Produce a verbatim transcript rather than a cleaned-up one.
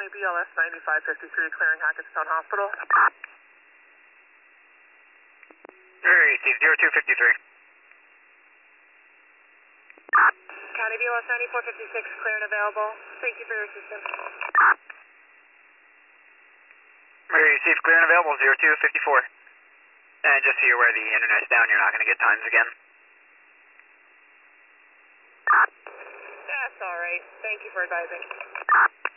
County B L S ninety-five fifty-three, clearing Hackettstown Hospital. Receive zero two fifty-three. County B L S ninety-four fifty-six, clear and available. Thank you for your assistance. Receive clear and available, zero two fifty-four. And just so you're aware, the internet's down, you're not going to get times again. That's alright. Thank you for advising.